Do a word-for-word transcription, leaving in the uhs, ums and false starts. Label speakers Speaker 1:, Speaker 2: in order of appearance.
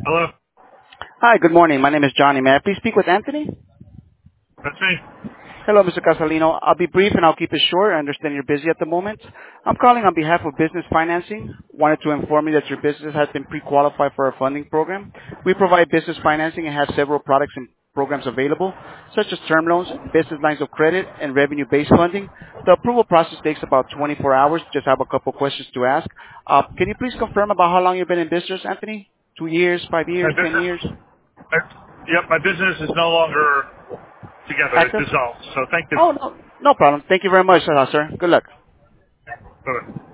Speaker 1: Hello?
Speaker 2: Hi, good morning. My name is Johnny. May I please speak with Anthony?
Speaker 1: That's me.
Speaker 2: Hello, Mister Casalino. I'll be brief and I'll keep it short. I understand you're busy at the moment. I'm calling on behalf of Business Financing. Wanted to inform you that your business has been pre-qualified for our funding program. We provide business financing and have several products and programs available, such as term loans, business lines of credit, and revenue-based funding. The approval process takes about twenty-four hours. Just have a couple questions to ask. Uh, can you please confirm about how long you've been in business, Anthony? Two years, five
Speaker 1: My
Speaker 2: years, ten
Speaker 1: business,
Speaker 2: years?
Speaker 1: I, yep, my business is no longer together. It
Speaker 2: Active?
Speaker 1: dissolved. So thank you.
Speaker 2: Oh, no, no problem. Thank you very much, uh, sir. Good luck.
Speaker 1: Bye-bye.